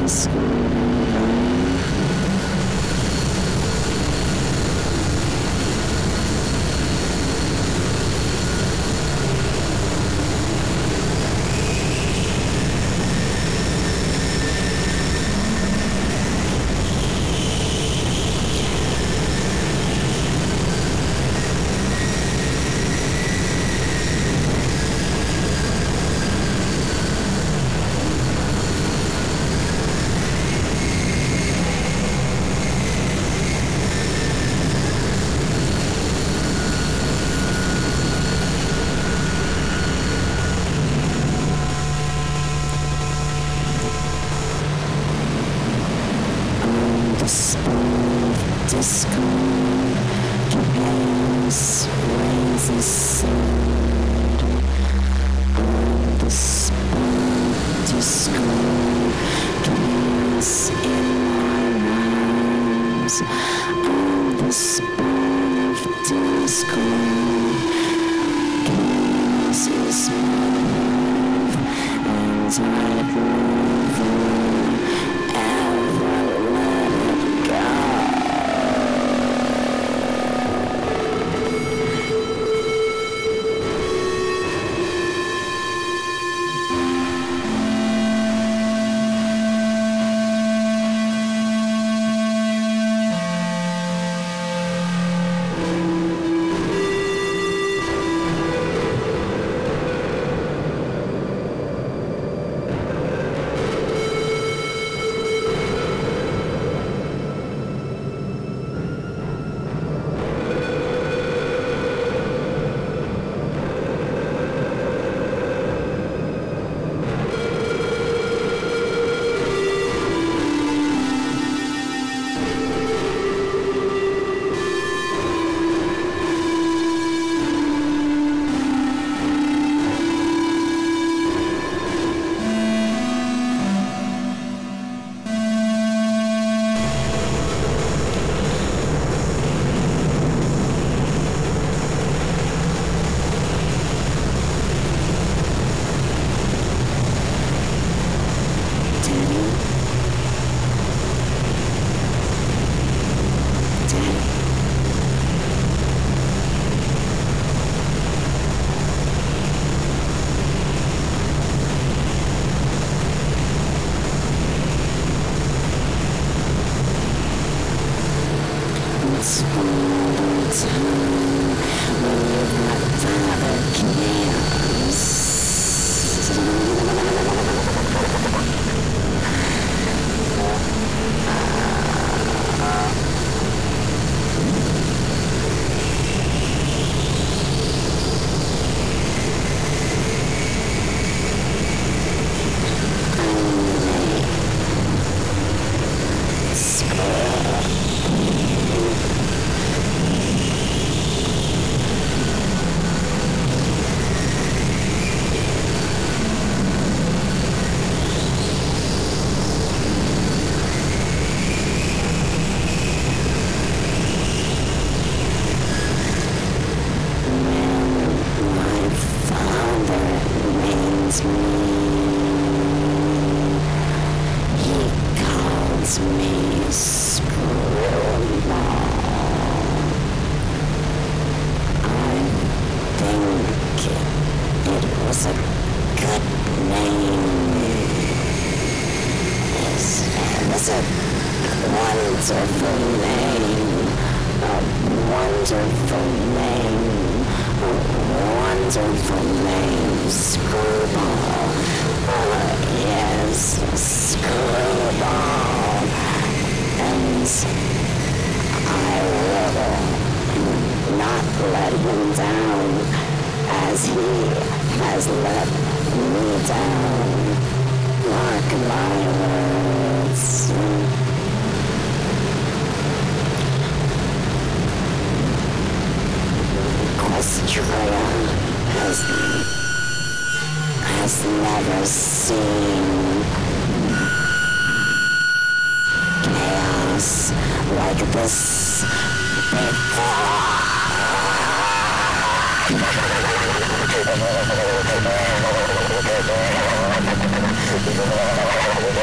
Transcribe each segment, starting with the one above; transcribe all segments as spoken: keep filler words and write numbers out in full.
Before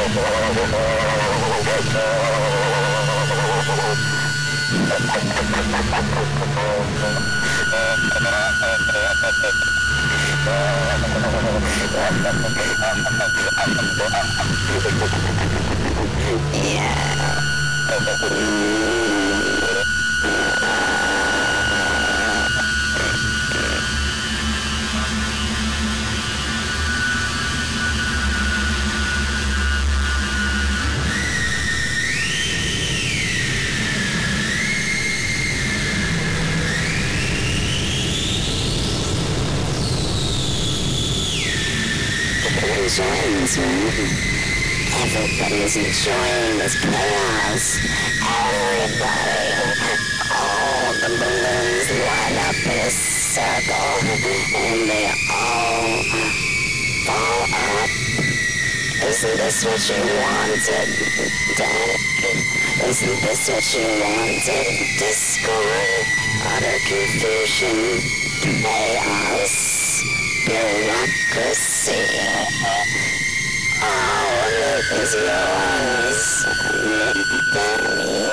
Enjoying this one. Everybody's enjoying this chaos. Everybody. All the balloons line up in a circle and they all fall up. Isn't this what you wanted, Daddy? Isn't this what you wanted? Discord, utter confusion, chaos, bureaucracy. All of it is yours, Daddy.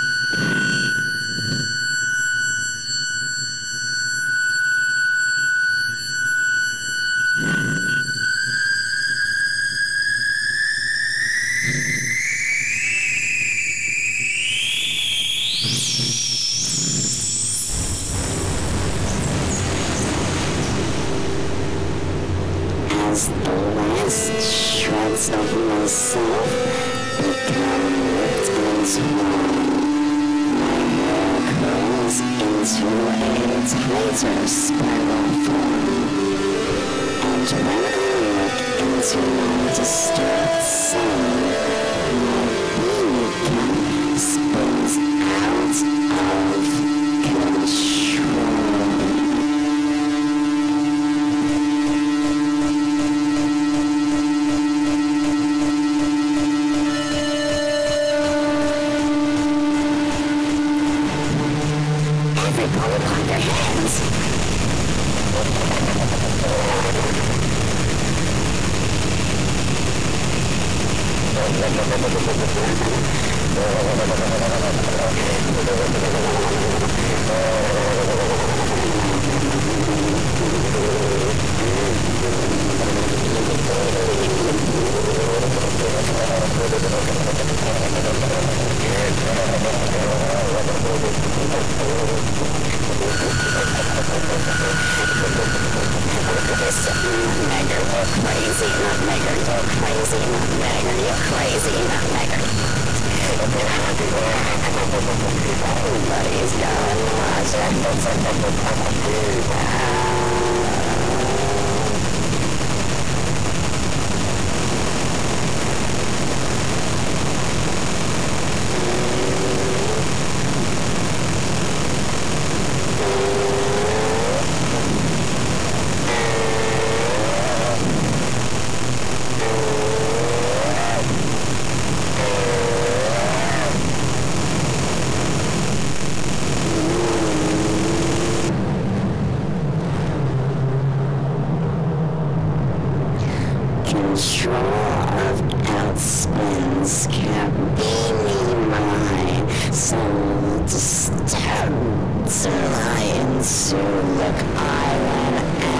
As the last shreds of myself become ripped into one, my hair curls into a tighter spiral form. And when I look into my disturbed soul, my being spins out of control. Everybody clap their hands. Nutmegger, you're crazy, Nutmegger, you're crazy, Nutmegger, you're crazy, Nutmegger. Everybody's going lost. Control of outspins can't be me mine. Some disturbed lines to look island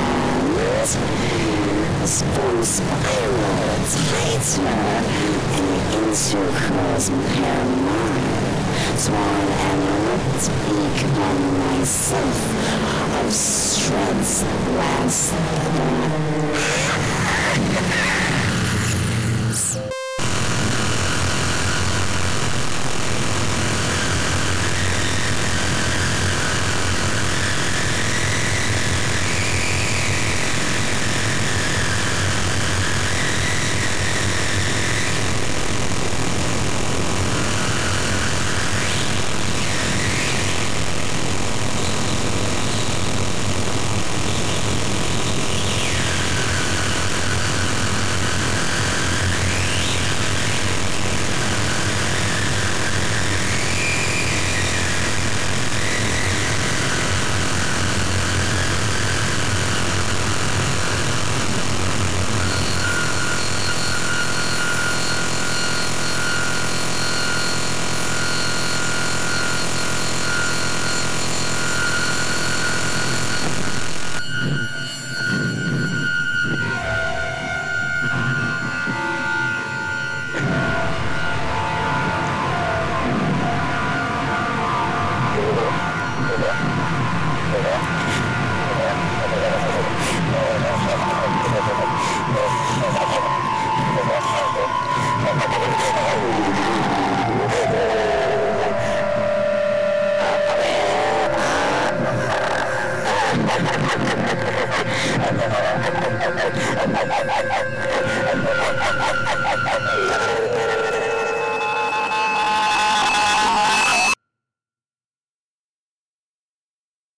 and spoon spiral tighter and into curls paramount. Swan and ripped beak on myself of shreds last